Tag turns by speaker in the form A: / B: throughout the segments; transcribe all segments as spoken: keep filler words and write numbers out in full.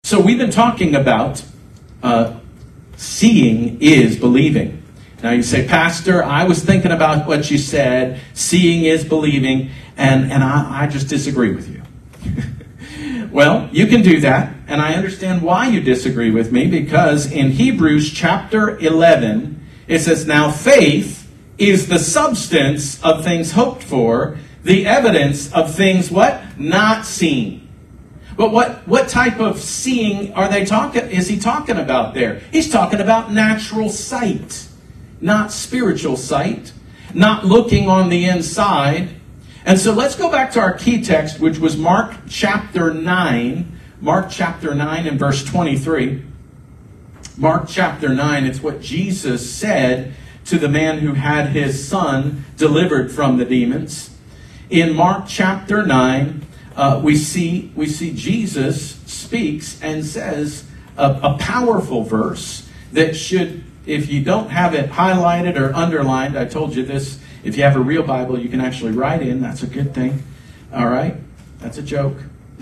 A: So we've been talking about uh, seeing is believing. Now you say, Pastor, I was thinking about what you said. Seeing is believing. And, and I, I just disagree with you. Well, you can do that. And I understand why you disagree with me. Because in Hebrews chapter eleven, it says, now faith is the substance of things hoped for, the evidence of things what? Not seen. But what, what type of seeing are they talking? Is he talking about there? He's talking about natural sight, not spiritual sight, not looking on the inside. And so let's go back to our key text, which was Mark chapter nine. Mark chapter nine and verse twenty-three. Mark chapter nine, it's what Jesus said to the man who had his son delivered from the demons. In Mark chapter nine, uh, we see we see Jesus speaks and says a, a powerful verse that should, if you don't have it highlighted or underlined, I told you this, if you have a real Bible, you can actually write in. That's a good thing. All right? That's a joke.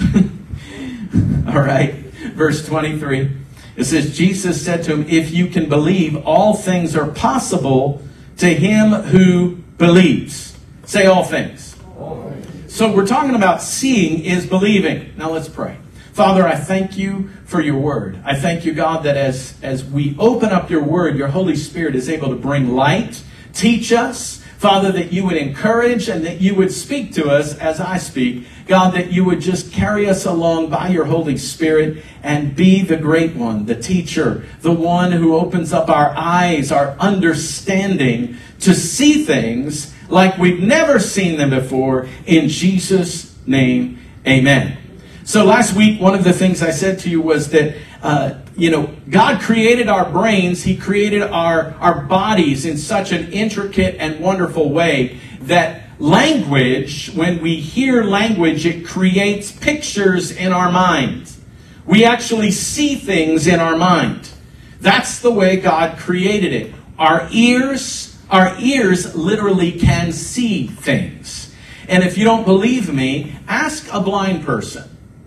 A: All right. Verse twenty-three. It says, Jesus said to him, if you can believe, all things are possible to him who believes. Say all things. All things. So we're talking about seeing is believing. Now let's pray. Father, I thank you for your word. I thank you, God, that as, as we open up your word, your Holy Spirit is able to bring light, teach us. Father, that you would encourage and that you would speak to us as I speak. God, that you would just carry us along by your Holy Spirit and be the great one, the teacher, the one who opens up our eyes, our understanding to see things like we've never seen them before. In Jesus' name, amen. So last week, one of the things I said to you was that, uh, you know, God created our brains. He created our, our bodies in such an intricate and wonderful way that language, when we hear language, it creates pictures in our mind. We actually see things in our mind. That's the way God created it. Our ears, our ears literally can see things. And if you don't believe me, ask a blind person.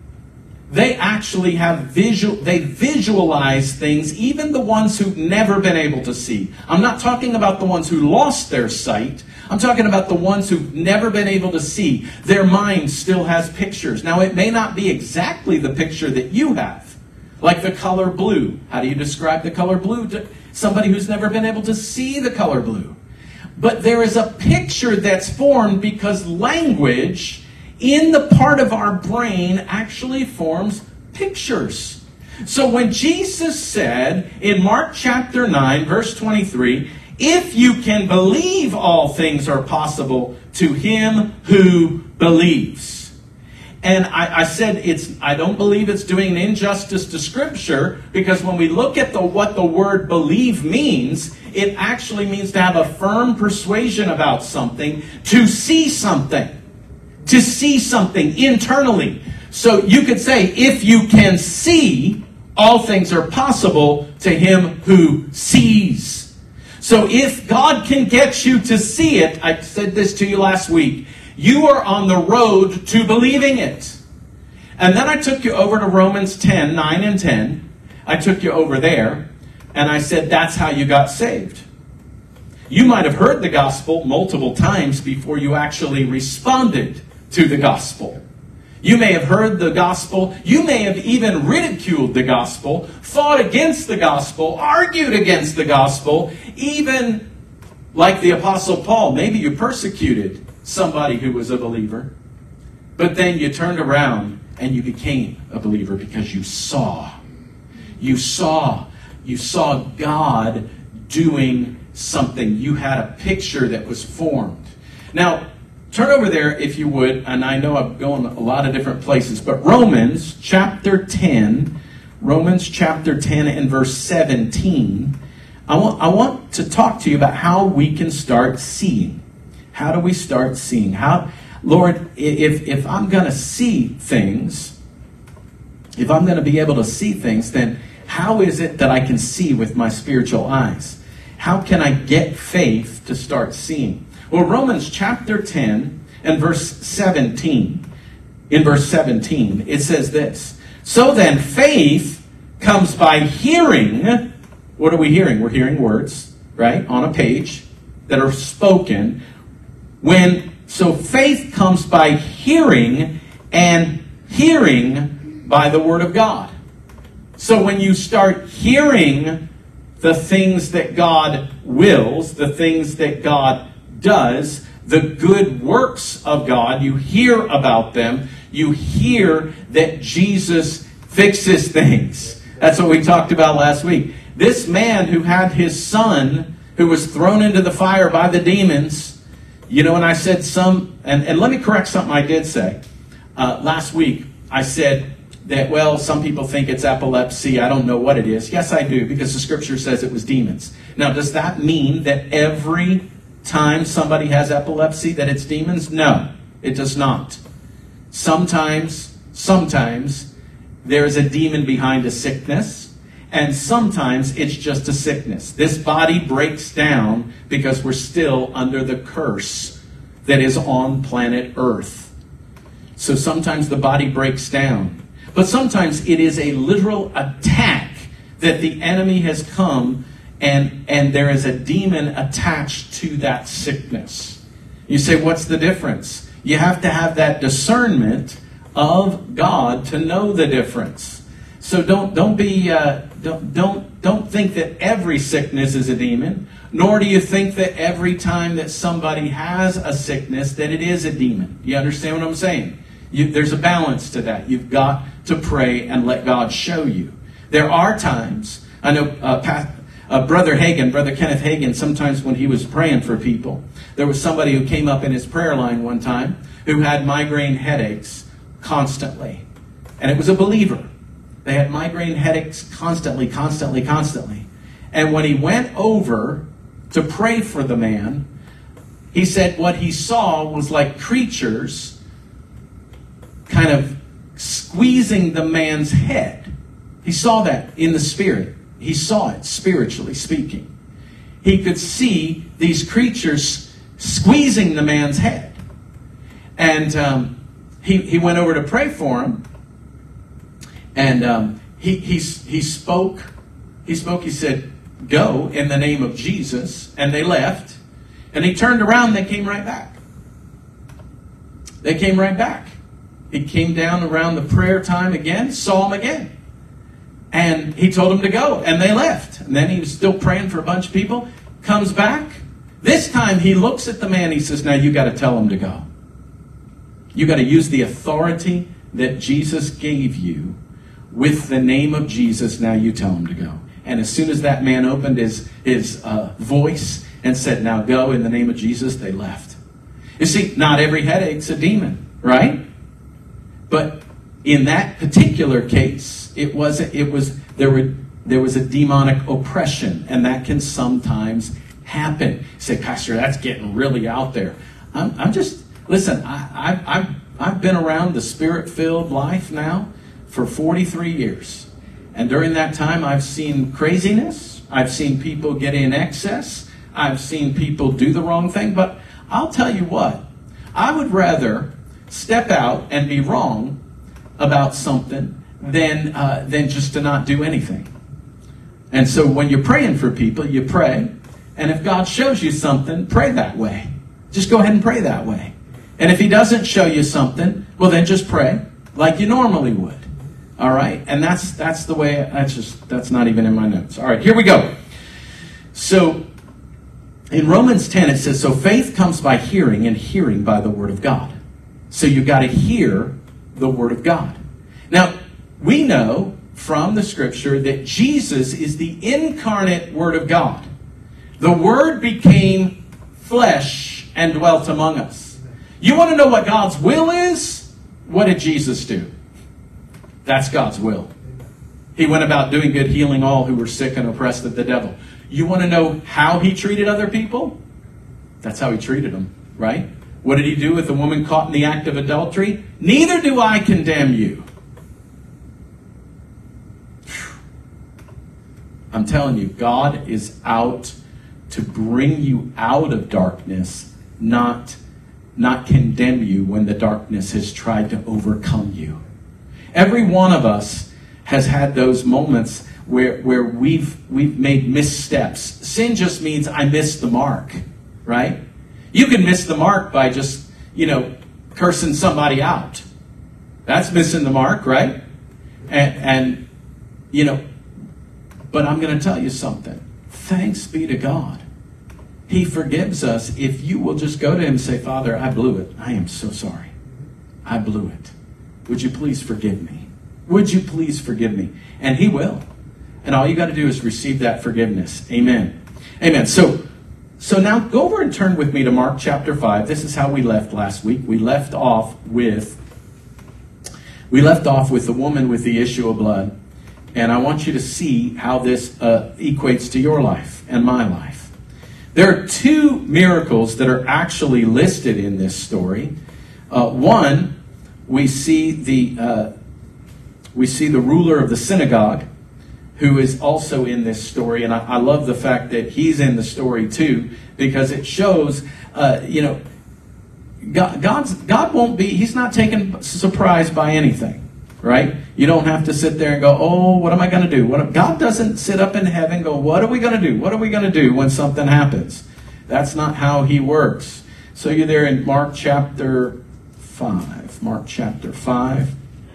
A: They actually have visual, they visualize things, even the ones who've never been able to see. I'm not talking about the ones who lost their sight. I'm talking about the ones who've never been able to see. Their mind still has pictures. Now, it may not be exactly the picture that you have, like the color blue. How do you describe the color blue to somebody who's never been able to see the color blue? But there is a picture that's formed because language in the part of our brain actually forms pictures. So when Jesus said in Mark chapter nine, verse twenty-three, if you can believe, all things are possible to him who believes. And I, I said it's. I don't believe it's doing an injustice to Scripture, because when we look at the what the word believe means, it actually means to have a firm persuasion about something, to see something. To see something internally. So you could say, if you can see, all things are possible to him who sees. So if God can get you to see it, I said this to you last week, you are on the road to believing it. And then I took you over to Romans ten, nine and ten. I took you over there, and I said that's how you got saved. You might have heard the gospel multiple times before you actually responded to the gospel. You may have heard the gospel. You may have even ridiculed the gospel, fought against the gospel, argued against the gospel, even like the Apostle Paul. Maybe you persecuted somebody who was a believer, but then you turned around and you became a believer because you saw. You saw. You saw God doing something. You had a picture that was formed. Now, turn over there, if you would, and I know I'm going a lot of different places, but Romans chapter ten, Romans chapter ten and verse seventeen, I want, I want to talk to you about how we can start seeing. How do we start seeing? How, Lord, if, if I'm going to see things, if I'm going to be able to see things, then how is it that I can see with my spiritual eyes? How can I get faith to start seeing? Well, Romans chapter ten and verse seventeen, in verse seventeen, it says this, So then, faith comes by hearing. What are we hearing? We're hearing words, right, on a page that are spoken. When so faith comes by hearing, and hearing by the Word of God. So when you start hearing the things that God wills, the things that God does, the good works of God, you hear about them. You hear that Jesus fixes things. That's what we talked about last week. This man who had his son, who was thrown into the fire by the demons, you know, and I said some, and, and let me correct something I did say. Uh, last week, I said that, well, some people think it's epilepsy. I don't know what it is. Yes, I do, because the scripture says it was demons. Now, does that mean that every time somebody has epilepsy that it's demons? No, it does not. Sometimes, sometimes there is a demon behind a sickness, and sometimes it's just a sickness. This body breaks down because we're still under the curse that is on planet Earth. So sometimes the body breaks down. But sometimes it is a literal attack that the enemy has come and, and there is a demon attached to that sickness. You say, what's the difference? You have to have that discernment of God to know the difference. So don't don't be uh, don't don't don't think that every sickness is a demon, nor do you think that every time that somebody has a sickness that it is a demon. You understand what I'm saying? You, there's a balance to that. You've got to pray and let God show you. There are times, I know uh, Pat, uh, Brother Hagin, Brother Kenneth Hagin, sometimes when he was praying for people, there was somebody who came up in his prayer line one time who had migraine headaches constantly. And it was a believer. They had migraine headaches constantly, constantly, constantly. And when he went over to pray for the man, he said what he saw was like creatures kind of squeezing the man's head. He saw that in the spirit. He saw it spiritually speaking. He could see these creatures squeezing the man's head. And um, he, he went over to pray for him. And um, he, he, he spoke. He spoke, he said, go in the name of Jesus. And they left. And he turned around and they came right back. They came right back. He came down around the prayer time again, saw him again. And he told them to go, and they left. And then he was still praying for a bunch of people, comes back. This time he looks at the man, he says, now you got to tell him to go. You got to use the authority that Jesus gave you with the name of Jesus, now you tell him to go. And as soon as that man opened his, his uh, voice and said, now go in the name of Jesus, they left. You see, not every headache's a demon, right? But in that particular case, it was it was there were there was a demonic oppression, and that can sometimes happen. You say, Pastor, that's getting really out there. I'm, I'm just listen. I, I, I've I've been around the Spirit-filled life now for forty-three years, and during that time, I've seen craziness. I've seen people get in excess. I've seen people do the wrong thing. But I'll tell you what, I would rather step out and be wrong about something than uh, than just to not do anything. And so when you're praying for people, you pray. And if God shows you something, pray that way. Just go ahead and pray that way. And if he doesn't show you something, well, then just pray like you normally would. All right? And that's that's the way, that's just, that's not even in my notes. All right, here we go. So in Romans ten, it says, so faith comes by hearing, and hearing by the word of God. So you got to hear the word of God. Now, we know from the scripture that Jesus is the incarnate word of God. The word became flesh and dwelt among us. You want to know what God's will is? What did Jesus do? That's God's will. He went about doing good, healing all who were sick and oppressed of the devil. You want to know how he treated other people? That's how he treated them, right? What did he do with the woman caught in the act of adultery? Neither do I condemn you. I'm telling you, God is out to bring you out of darkness, not, not condemn you when the darkness has tried to overcome you. Every one of us has had those moments where where we've we've made missteps. Sin just means I missed the mark, right? You can miss the mark by just, you know, cursing somebody out. That's missing the mark, right? And, and you know, but I'm going to tell you something. Thanks be to God. He forgives us if you will just go to him and say, Father, I blew it. I am so sorry. I blew it. Would you please forgive me? Would you please forgive me? And he will. And all you got to do is receive that forgiveness. Amen. Amen. So, so now go over and turn with me to Mark chapter five. This is how we left last week. We left off with, we left off with the woman with the issue of blood. And I want you to see how this uh, equates to your life and my life. There are two miracles that are actually listed in this story. Uh, one, we see the uh, we see the ruler of the synagogue, who is also in this story, and I, I love the fact that he's in the story too, because it shows, uh, you know, God, God's God won't be. He's not taken surprised by anything, right? You don't have to sit there and go, oh, what am I going to do? What, God doesn't sit up in heaven and go, what are we going to do? What are we going to do when something happens? That's not how he works. So you're there in Mark chapter five. Mark chapter five.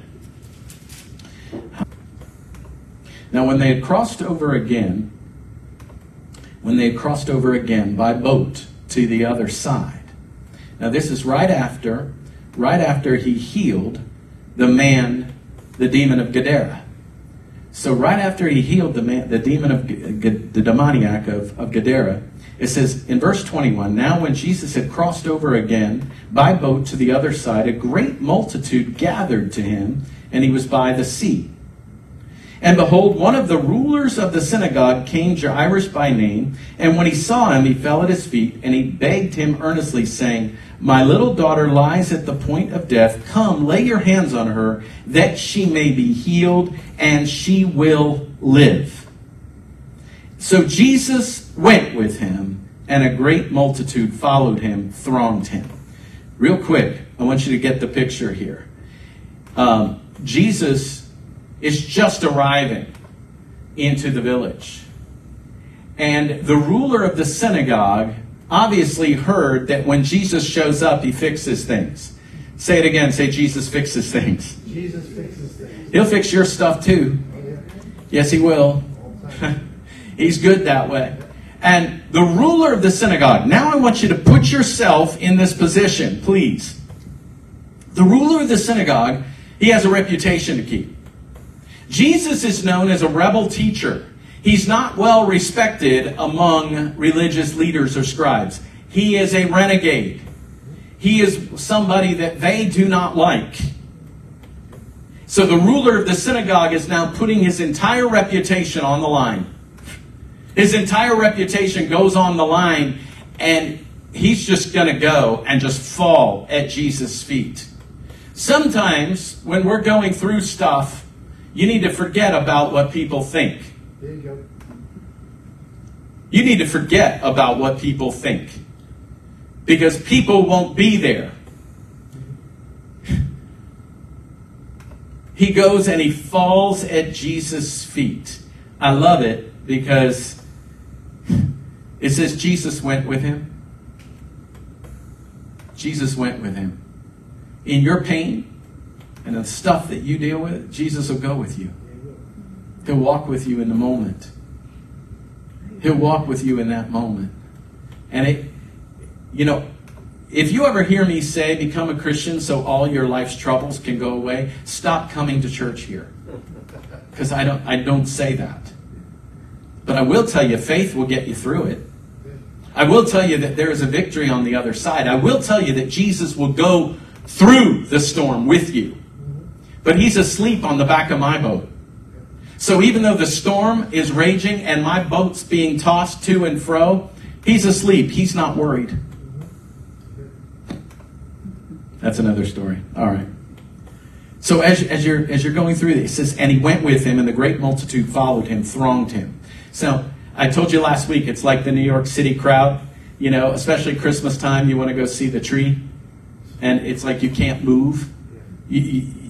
A: Now when they had crossed over again, when they had crossed over again by boat to the other side. Now this is right after, right after he healed the man, the demon of Gadara. So right after he healed the man, the demon of the demoniac of, of Gadara, it says in verse twenty-one, now when Jesus had crossed over again by boat to the other side, a great multitude gathered to him, and he was by the sea. And behold, one of the rulers of the synagogue came, Jairus by name, and when he saw him, he fell at his feet, and he begged him earnestly, saying, my little daughter lies at the point of death. Come, lay your hands on her, that she may be healed, and she will live. So Jesus went with him, and a great multitude followed him, thronged him. Real quick, I want you to get the picture here. Um, Jesus is just arriving into the village. And the ruler of the synagogue obviously heard that when Jesus shows up, he fixes things. Say it again. Say, Jesus fixes things.
B: Jesus fixes things.
A: He'll fix your stuff too. Yes, he will. He's good that way. And the ruler of the synagogue, now I want you to put yourself in this position, please. The ruler of the synagogue, he has a reputation to keep. Jesus is known as a rebel teacher. He's not well respected among religious leaders or scribes. He is a renegade. He is somebody that they do not like. So the ruler of the synagogue is now putting his entire reputation on the line. His entire reputation goes on the line, and he's just going to go and just fall at Jesus' feet. Sometimes when we're going through stuff, you need to forget about what people think.
B: There you go.
A: You need to forget about what people think. Because people won't be there. He goes and he falls at Jesus' feet. I love it because it says Jesus went with him. Jesus went with him. In your pain and the stuff that you deal with, Jesus will go with you. He'll walk with you in the moment. He'll walk with you in that moment. And it, you know, if you ever hear me say, become a Christian so all your life's troubles can go away, stop coming to church here. Because I don't, I don't say that. But I will tell you, faith will get you through it. I will tell you that there is a victory on the other side. I will tell you that Jesus will go through the storm with you. But he's asleep on the back of my boat. So even though the storm is raging and my boat's being tossed to and fro, he's asleep. He's not worried. That's another story. All right. So as, as, you're, as you're going through this, it says, and he went with him, and the great multitude followed him, thronged him. So I told you last week, it's like the New York City crowd. You know, especially Christmas time, you want to go see the tree. And it's like you can't move. You, you,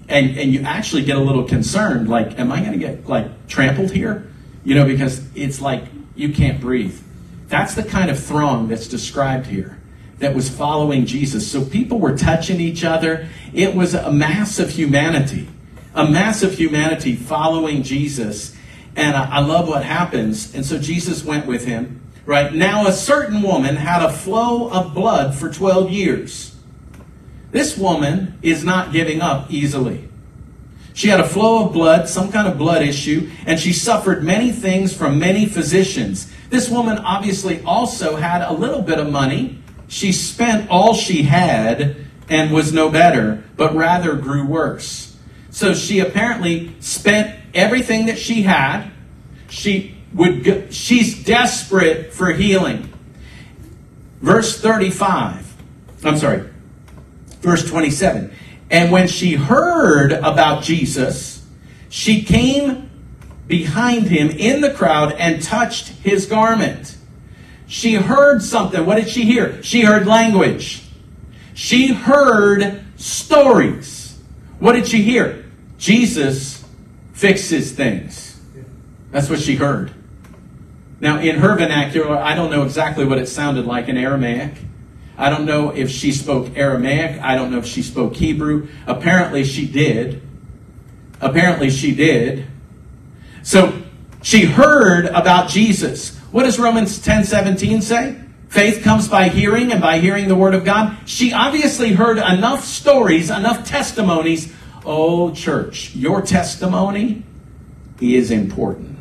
A: And, and you actually get a little concerned, like, am I going to get, like, trampled here? You know, because it's like you can't breathe. That's the kind of throng that's described here that was following Jesus. So people were touching each other. It was a mass of humanity, a mass of humanity following Jesus. And I, I love what happens. And so Jesus went with him. Right now, a certain woman had a flow of blood for twelve years. This woman is not giving up easily. She had a flow of blood, some kind of blood issue, and she suffered many things from many physicians. This woman obviously also had a little bit of money. She spent all she had and was no better, but rather grew worse. So she apparently spent everything that she had. She would go, she's desperate for healing. Verse thirty-five. I'm sorry. Verse twenty-seven. And when she heard about Jesus, she came behind him in the crowd and touched his garment. She heard something. What did she hear? She heard language. She heard stories. What did she hear? Jesus fixes things. That's what she heard. Now, in her vernacular, I don't know exactly what it sounded like in Aramaic. I don't know if she spoke Aramaic. I don't know if she spoke Hebrew. Apparently she did. Apparently she did. So she heard about Jesus. What does Romans ten seventeen say? Faith comes by hearing, and by hearing the word of God. She obviously heard enough stories, enough testimonies. Oh, church, your testimony is important.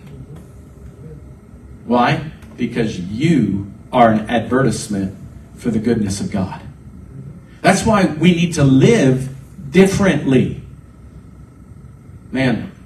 A: Why? Because you are an advertisement for the goodness of God. That's why we need to live differently. Man,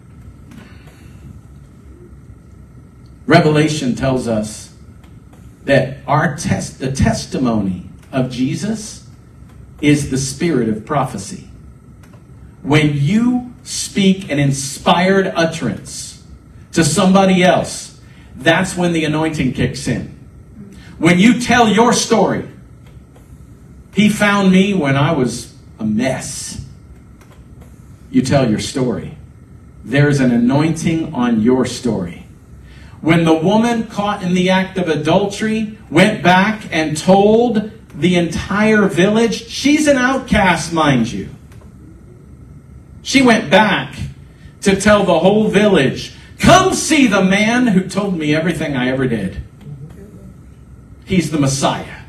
A: Revelation tells us that our test, the testimony of Jesus is the spirit of prophecy. When you speak an inspired utterance to somebody else, that's when the anointing kicks in. When you tell your story, he found me when I was a mess. You tell your story. There's an anointing on your story. When the woman caught in the act of adultery went back and told the entire village, she's an outcast, mind you. She went back to tell the whole village, come see the man who told me everything I ever did. He's the Messiah.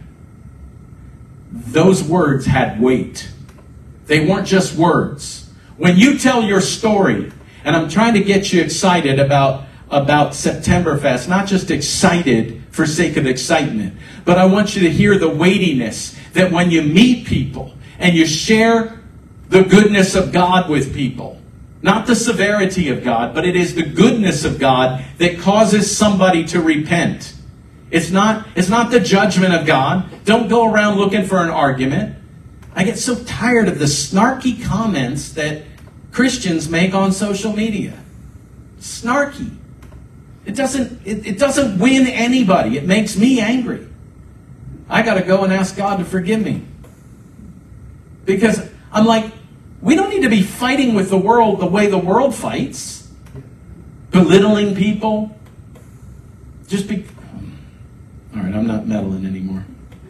A: Those words had weight. They weren't just words. When you tell your story, and I'm trying to get you excited about, about September Fest, not just excited for sake of excitement, but I want you to hear the weightiness that when you meet people and you share the goodness of God with people, not the severity of God, but it is the goodness of God that causes somebody to repent. It's not, it's not the judgment of God. Don't go around looking for an argument. I get so tired of the snarky comments that Christians make on social media. Snarky. It doesn't, it, it doesn't win anybody. It makes me angry. I got to go and ask God to forgive me. Because I'm like, we don't need to be fighting with the world the way the world fights. Belittling people. Just be... All right, I'm not meddling anymore.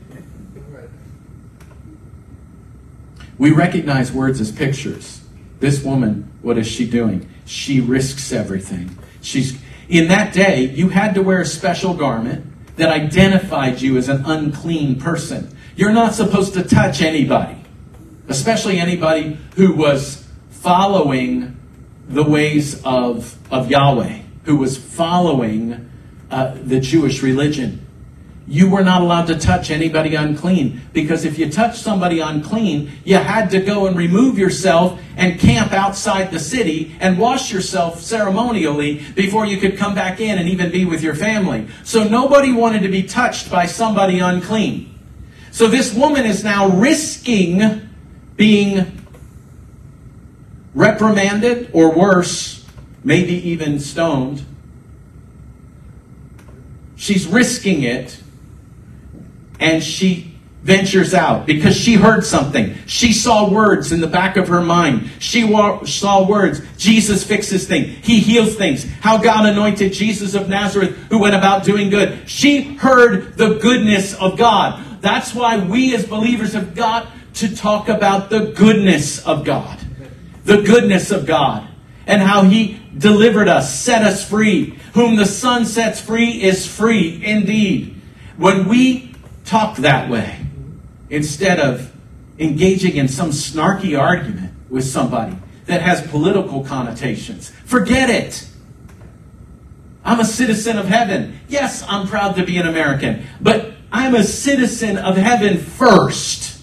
A: We recognize words as pictures. This woman, what is she doing? She risks everything. She's in that day, you had to wear a special garment that identified you as an unclean person. You're not supposed to touch anybody, especially anybody who was following the ways of, of Yahweh, who was following uh, the Jewish religion. You were not allowed to touch anybody unclean, because if you touched somebody unclean, you had to go and remove yourself and camp outside the city and wash yourself ceremonially before you could come back in and even be with your family. So nobody wanted to be touched by somebody unclean. So this woman is now risking being reprimanded, or worse, maybe even stoned. She's risking it. And she ventures out because she heard something. She saw words in the back of her mind. She wa- saw words. Jesus fixes things. He heals things. How God anointed Jesus of Nazareth who went about doing good. She heard the goodness of God. That's why we as believers have got to talk about the goodness of God. The goodness of God. And how He delivered us, set us free. Whom the Son sets free is free indeed. When we talk that way, instead of engaging in some snarky argument with somebody that has political connotations, forget it. I'm a citizen of heaven. Yes, I'm proud to be an American, but I'm a citizen of heaven first.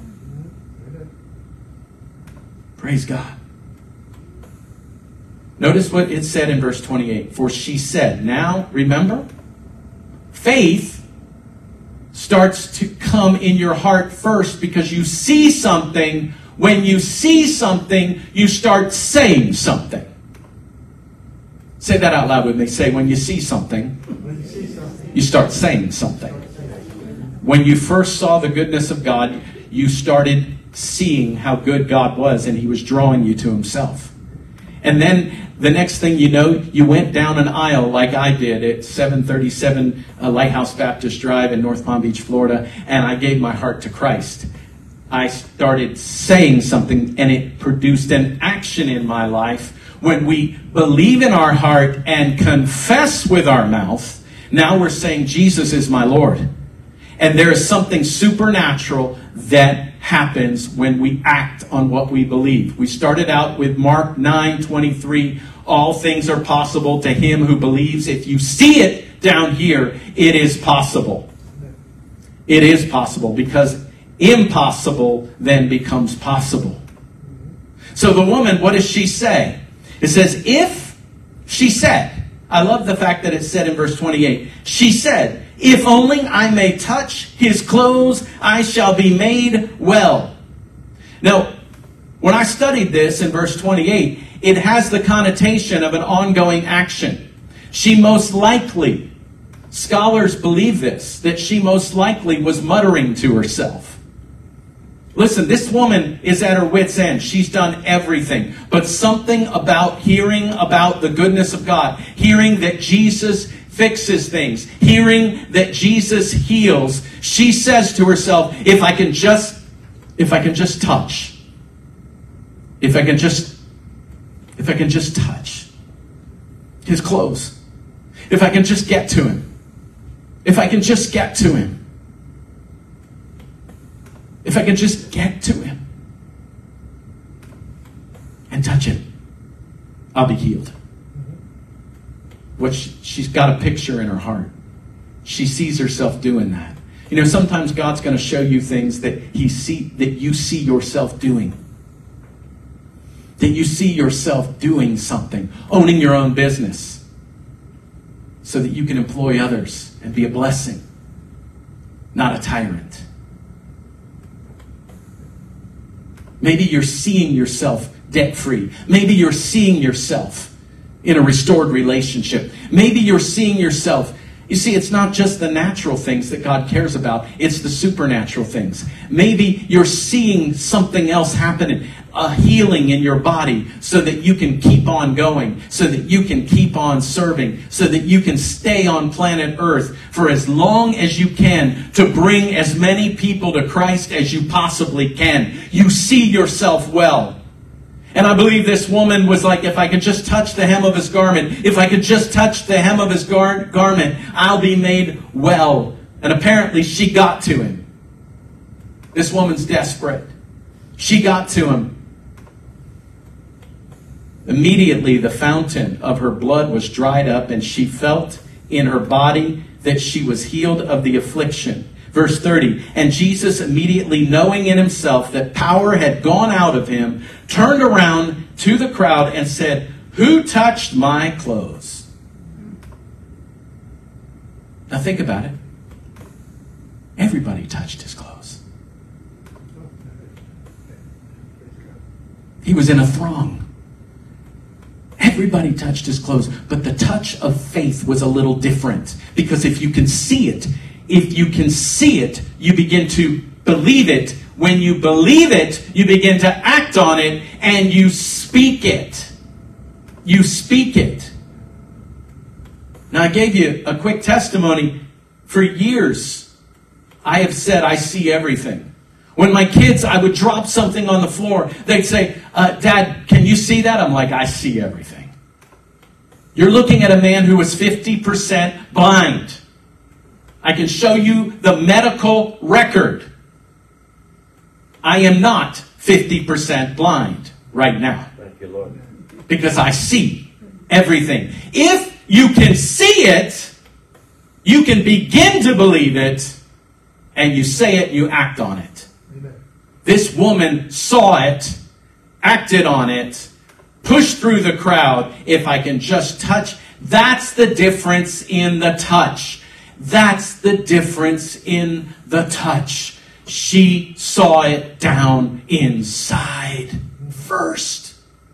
A: Praise God. Notice what it said in verse twenty-eight. For she said, now remember, faith starts to come in your heart first because you see something. When you see something, you start saying something. Say that out loud with me. Say, when you see something,
B: When you see something,
A: you start saying something. When you first saw the goodness of God, you started seeing how good God was, and He was drawing you to Himself. And then the next thing you know, you went down an aisle like I did at seven thirty-seven uh, Lighthouse Baptist Drive in North Palm Beach, Florida, and I gave my heart to Christ. I started saying something, and it produced an action in my life. When we believe in our heart and confess with our mouth, now we're saying, Jesus is my Lord. And there is something supernatural that happens when we act on what we believe. We started out with Mark nine twenty-three. All things are possible to him who believes. If you see it down here, it is possible. It is possible because impossible then becomes possible. So the woman, what does she say? It says, if she said, I love the fact that it said in verse twenty-eight, she said, if only I may touch his clothes, I shall be made well. Now, when I studied this in verse twenty-eight, it has the connotation of an ongoing action. She most likely, scholars believe this, that she most likely was muttering to herself. Listen, this woman is at her wit's end. She's done everything. But something about hearing about the goodness of God, hearing that Jesus fixes things, hearing that Jesus heals, she says to herself, if I can just, if I can just touch, if I can just, if I can just touch his clothes, if I can just get to him, if I can just get to him, if I can just get to him and touch him, I'll be healed. What she, she's got a picture in her heart. She sees herself doing that. You know, sometimes God's going to show you things that He see that you see yourself doing. That you see yourself doing something, owning your own business, so that you can employ others and be a blessing, not a tyrant. Maybe you're seeing yourself debt-free. Maybe you're seeing yourself in a restored relationship. Maybe you're seeing yourself. You see, it's not just the natural things that God cares about. It's the supernatural things. Maybe you're seeing something else happening, a healing in your body so that you can keep on going, so that you can keep on serving, so that you can stay on planet Earth for as long as you can to bring as many people to Christ as you possibly can. You see yourself well. And I believe this woman was like, if I could just touch the hem of his garment, if I could just touch the hem of his gar- garment, I'll be made well. And apparently she got to him. This woman's desperate. She got to him. Immediately the fountain of her blood was dried up, and she felt in her body that she was healed of the affliction. Verse thirty, and Jesus, immediately knowing in himself that power had gone out of him, turned around to the crowd and said, who touched my clothes? Now think about it. Everybody touched his clothes. He was in a throng. Everybody touched his clothes, but the touch of faith was a little different, because if you can see it, if you can see it, you begin to believe it. When you believe it, you begin to act on it, and you speak it. You speak it. Now, I gave you a quick testimony. For years, I have said I see everything. When my kids, I would drop something on the floor, they'd say, uh, Dad, can you see that? I'm like, I see everything. You're looking at a man who was fifty percent blind. I can show you the medical record. I am not fifty percent blind right now.
C: Thank you, Lord.
A: Because I see everything. If you can see it, you can begin to believe it, and you say it, you act on it.
B: Amen.
A: This woman saw it, acted on it, pushed through the crowd. If I can just touch, that's the difference in the touch. That's the difference in the touch. She saw it down inside first.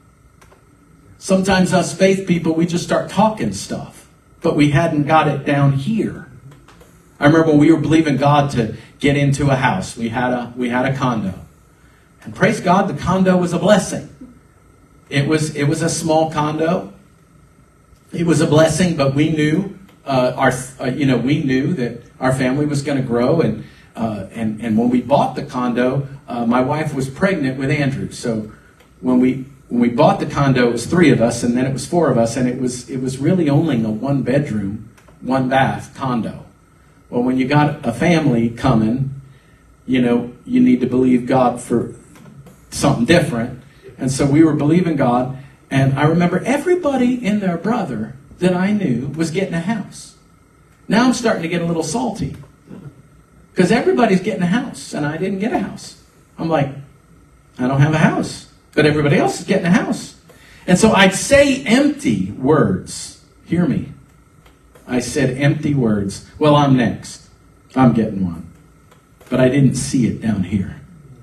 A: Sometimes us faith people, we just start talking stuff, but we hadn't got it down here. I remember when we were believing God to get into a house. We had a we had a condo. And praise God, the condo was a blessing. It was it was a small condo. It was a blessing, but we knew uh, our uh, you know we knew that our family was going to grow, and uh, and and when we bought the condo, uh, my wife was pregnant with Andrew. So when we when we bought the condo, it was three of us, and then it was four of us, and it was it was really only a one bedroom, one bath condo. Well, when you got a family coming, you know, you need to believe God for something different. And so we were believing God. And I remember everybody and their brother that I knew was getting a house. Now I'm starting to get a little salty. Because everybody's getting a house, and I didn't get a house. I'm like, I don't have a house. But everybody else is getting a house. And so I'd say empty words. Hear me. I said empty words. Well, I'm next. I'm getting one. But I didn't see it down here.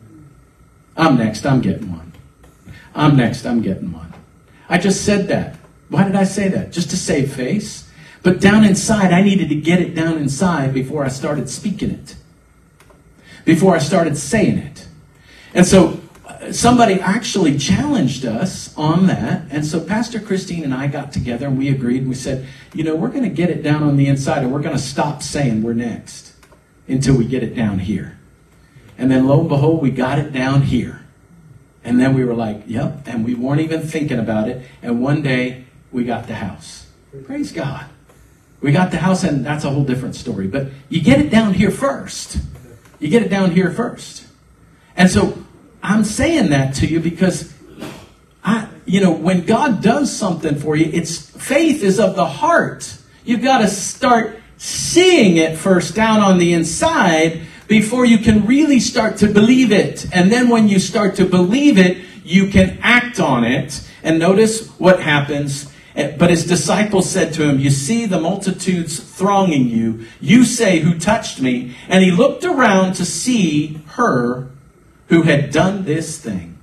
A: I'm next. I'm getting one. I'm next. I'm getting one. I just said that. Why did I say that? Just to save face. But down inside, I needed to get it down inside before I started speaking it. Before I started saying it. And so somebody actually challenged us on that. And so Pastor Christine and I got together and we agreed and we said, you know, we're going to get it down on the inside and we're going to stop saying we're next until we get it down here. And then lo and behold, we got it down here. And then we were like, yep. And we weren't even thinking about it. And one day we got the house. Praise God. We got the house, and that's a whole different story. But you get it down here first. You get it down here first. And so I'm saying that to you because, I, you know, when God does something for you, it's faith is of the heart. You've got to start seeing it first down on the inside before you can really start to believe it. And then when you start to believe it, you can act on it. And notice what happens. But his disciples said to him, you see the multitudes thronging you. You say, who touched me? And he looked around to see her who had done this thing.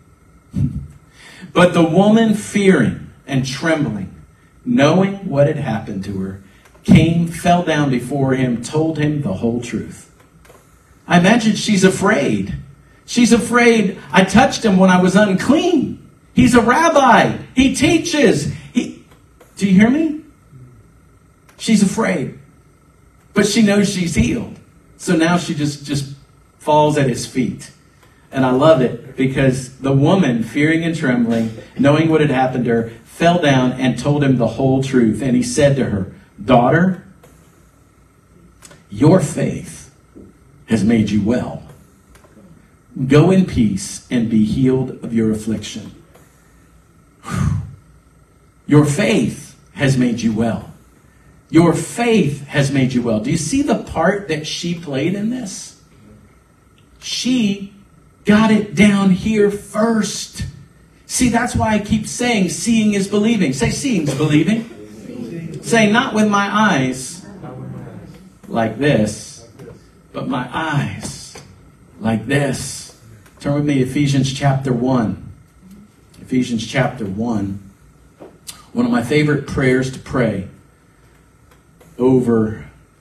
A: But the woman, fearing and trembling, knowing what had happened to her, came, fell down before him, told him the whole truth. I imagine she's afraid. She's afraid. I touched him when I was unclean. He's a rabbi. He teaches. He, do you hear me? She's afraid. But she knows she's healed. So now she just, just falls at his feet. And I love it because the woman, fearing and trembling, knowing what had happened to her, fell down and told him the whole truth. And he said to her, daughter, your faith has made you well. Go in peace and be healed of your affliction. Whew. Your faith has made you well. Your faith has made you well. Do you see the part that she played in this? She got it down here first. See, that's why I keep saying seeing is believing. Say seeing is believing. Seeing. Say not with my eyes like this, but my eyes like this. Turn with me, Ephesians chapter one. Ephesians chapter one. One of my favorite prayers to pray over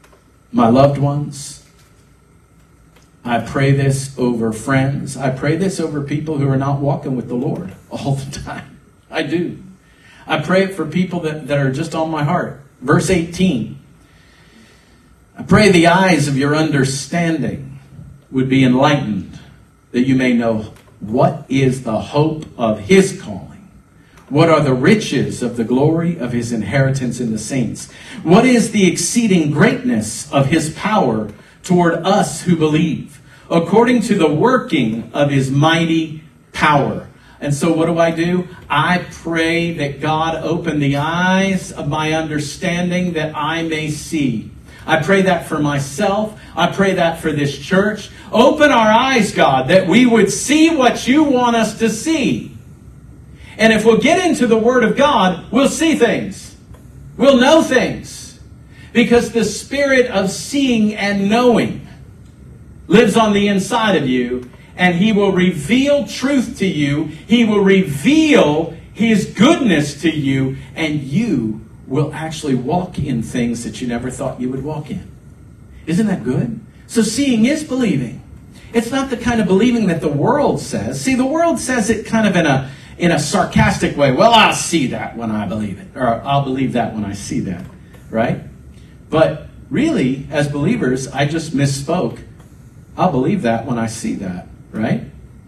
A: my loved ones. I pray this over friends. I pray this over people who are not walking with the Lord all the time. I do. I pray it for people that, that are just on my heart. Verse eighteen. I pray the eyes of your understanding would be enlightened, that you may know what is the hope of his calling. What are the riches of the glory of his inheritance in the saints? What is the exceeding greatness of his power toward us who believe, according to the working of his mighty power? And so what do I do? I pray that God open the eyes of my understanding that I may see. I pray that for myself. I pray that for this church. Open our eyes, God, that we would see what you want us to see. And if we'll get into the Word of God, we'll see things. We'll know things. Because the spirit of seeing and knowing lives on the inside of you. And he will reveal truth to you. He will reveal his goodness to you. And you will actually walk in things that you never thought you would walk in. Isn't that good? So seeing is believing. It's not the kind of believing that the world says. See, the world says it kind of in a in a sarcastic way. Well, I'll see that when I believe it. Or I'll believe that when I see that. Right? But really, as believers, I just misspoke. I'll believe that when I see that. Right?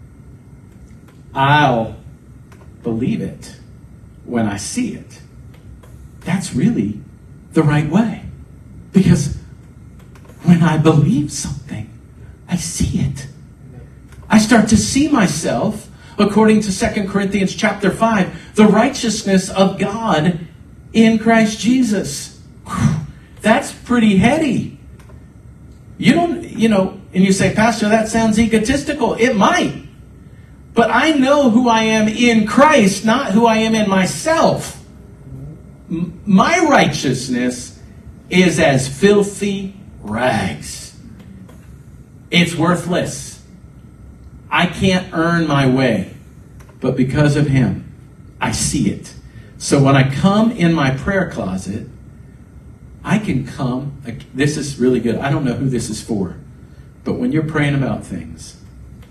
A: I'll believe it when I see it. That's really the right way. Because when I believe something, I see it. I start to see myself, according to Second Corinthians chapter five, the righteousness of God in Christ Jesus. Whew, that's pretty heady. You don't, you know, and you say, Pastor, that sounds egotistical. It might. But I know who I am in Christ, not who I am in myself. M- my righteousness is as filthy rags. It's worthless. I can't earn my way. But because of him, I see it. So when I come in my prayer closet, I can come. This is really good. I don't know who this is for. But when you're praying about things,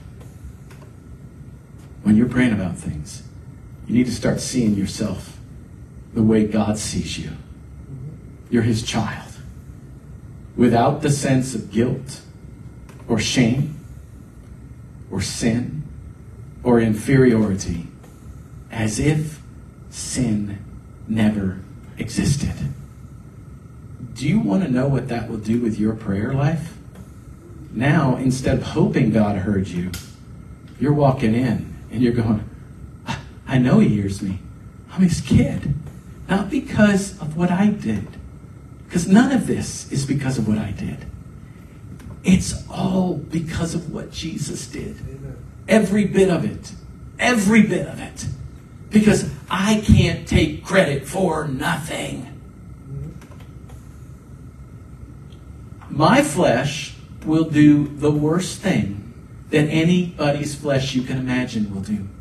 A: when you're praying about things, you need to start seeing yourself the way God sees you. You're his child. Without the sense of guilt or shame or sin or inferiority, as if sin never existed. Do you want to know what that will do with your prayer life? Now, instead of hoping God heard you, you're walking in and you're going, I know he hears me. I'm his kid. Not because of what I did. Because none of this is because of what I did. It's all because of what Jesus did. Every bit of it. Every bit of it. Because I can't take credit for nothing. My flesh will do the worst thing that anybody's flesh you can imagine will do.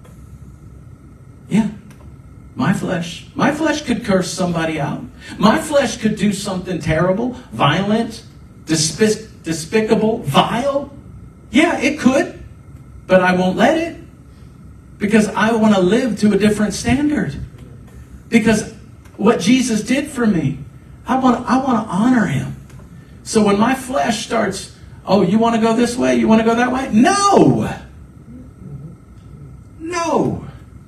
A: Yeah. My flesh. My flesh could curse somebody out. My flesh could do something terrible, violent, despic- despicable, vile. Yeah, it could. But I won't let it. Because I want to live to a different standard. Because what Jesus did for me, I want, I want to honor him. So when my flesh starts, oh, you want to go this way? You want to go that way? No! No!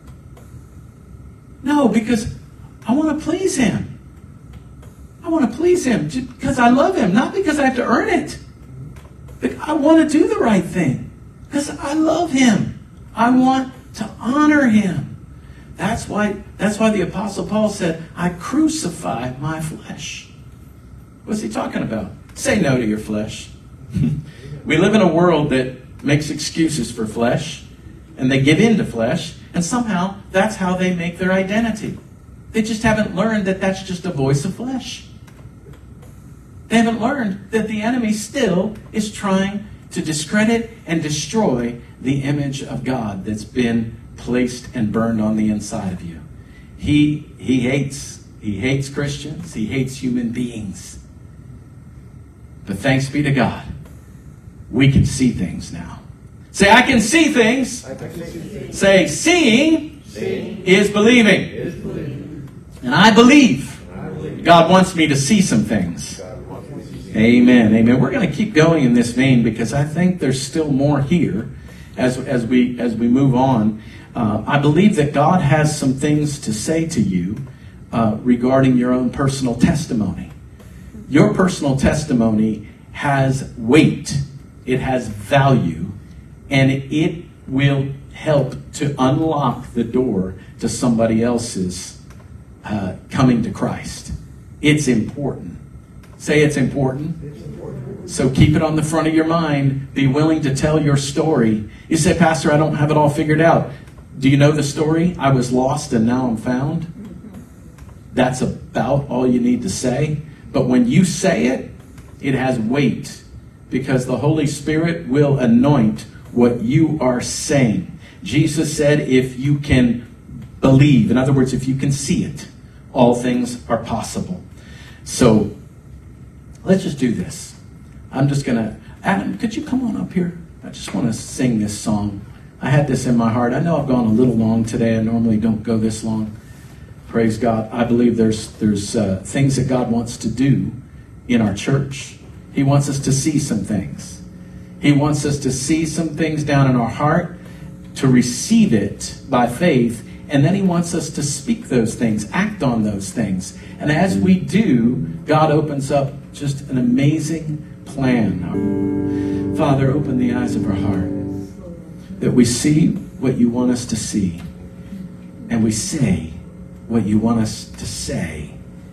A: No, because I want to please him. I want to please him because I love him, not because I have to earn it. I want to do the right thing because I love him. I want to honor him. That's why, that's why the Apostle Paul said, I crucify my flesh. What's he talking about? Say no to your flesh. We live in a world that makes excuses for flesh, and they give in to flesh, and somehow that's how they make their identity. They just haven't learned that that's just a voice of flesh. They haven't learned that the enemy still is trying to discredit and destroy the image of God that's been placed and burned on the inside of you. He, he hates, he hates Christians. He hates human beings. But thanks be to God, we can see things now. Say, I can see things.
B: I can see things.
A: Say, seeing,
B: Seeing
A: is believing.
B: is believing.
A: And I believe
B: I believe
A: God wants me to see some things.
B: God wants me to see things.
A: Amen. Amen. We're going to keep going in this vein because I think there's still more here as, as, we, as we move on. Uh, I believe that God has some things to say to you uh, regarding your own personal testimony. Your personal testimony has weight. It has value. And it will help to unlock the door to somebody else's uh, coming to Christ. It's important. Say it's important.
B: It's important.
A: So keep it on the front of your mind. Be willing to tell your story. You say, Pastor, I don't have it all figured out. Do you know the story? I was lost and now I'm found. That's about all you need to say. But when you say it, it has weight because the Holy Spirit will anoint what you are saying. Jesus said, if you can believe, in other words, if you can see it, all things are possible. So let's just do this. I'm just going to, Adam, could you come on up here? I just want to sing this song. I had this in my heart. I know I've gone a little long today. I normally don't go this long. Praise God. I believe there's there's uh, things that God wants to do in our church. He wants us to see some things. He wants us to see some things down in our heart, to receive it by faith, and then he wants us to speak those things, act on those things. And as we do, God opens up just an amazing plan. Father, open the eyes of our heart that we see what you want us to see, and we say what you want us to say,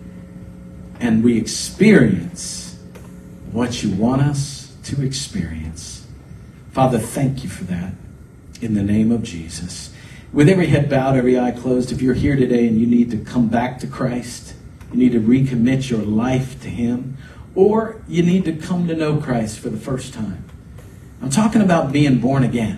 A: and we experience what you want us to experience. Father, thank you for that in the name of Jesus. With every head bowed, every eye closed, if you're here today and you need to come back to Christ, you need to recommit your life to him, or you need to come to know Christ for the first time. I'm talking about being born again.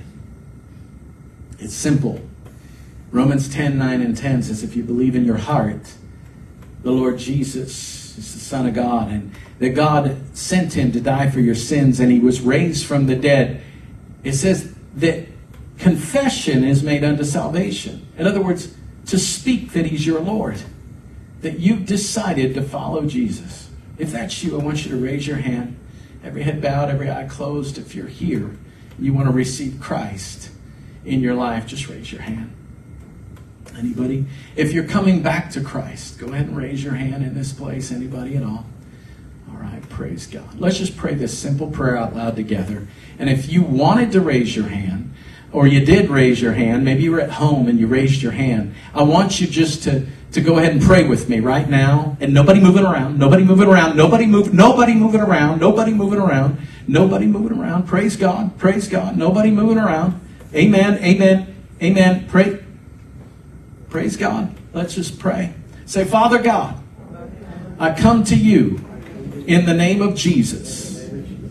A: It's simple. Romans ten, nine and ten says, if you believe in your heart the Lord Jesus is the Son of God, and that God sent him to die for your sins, and he was raised from the dead, it says that confession is made unto salvation. In other words, to speak that he's your Lord, that you've decided to follow Jesus. If that's you, I want you to raise your hand. Every head bowed, every eye closed. If you're here, you want to receive Christ in your life, just raise your hand. Anybody? If you're coming back to Christ, go ahead and raise your hand in this place. Anybody at all? All right, praise God. Let's just pray this simple prayer out loud together. And if you wanted to raise your hand, or you did raise your hand, maybe you were at home and you raised your hand, I want you just to, to go ahead and pray with me right now. And nobody moving around, nobody moving around, nobody move, nobody moving around, nobody moving around, nobody moving around. Praise God, praise God, nobody moving around. Amen, amen, amen. Pray. Praise God. Let's just pray. Say, Father God, I come to you in the name of Jesus.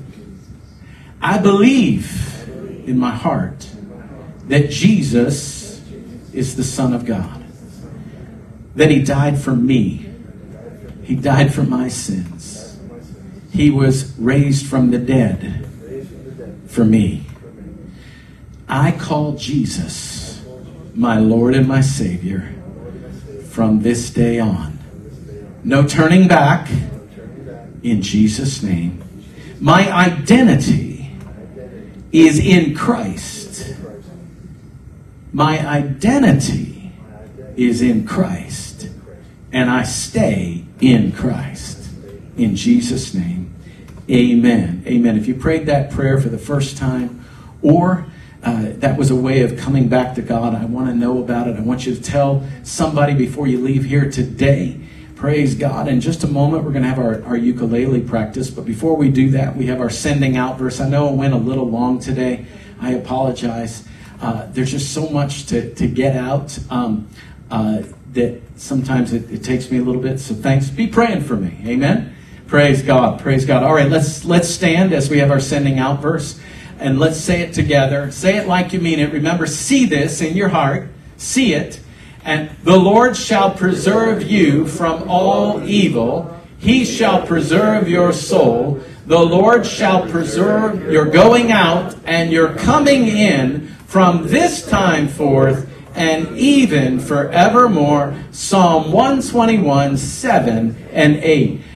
A: I believe in my heart that Jesus is the Son of God. That he died for me. He died for my sins. He was raised from the dead for me. I call Jesus my Lord and my Savior from this day on. No turning back in Jesus' name. My identity is in Christ. My identity is in Christ. And I stay in Christ. In Jesus' name. Amen. Amen. If you prayed that prayer for the first time, or Uh, that was a way of coming back to God, I want to know about it. I want you to tell somebody before you leave here today. Praise God. In just a moment, we're going to have our, our ukulele practice. But before we do that, we have our sending out verse. I know it went a little long today. I apologize. Uh, there's just so much to, to get out um, uh, that sometimes it, it takes me a little bit. So thanks. Be praying for me. Amen. Praise God. Praise God. All right, let's let's stand as we have our sending out verse. And let's say it together. Say it like you mean it. Remember, see this in your heart. See it. And the Lord shall preserve you from all evil. He shall preserve your soul. The Lord shall preserve your going out and your coming in from this time forth and even forevermore. Psalm one twenty-one, seven and eight.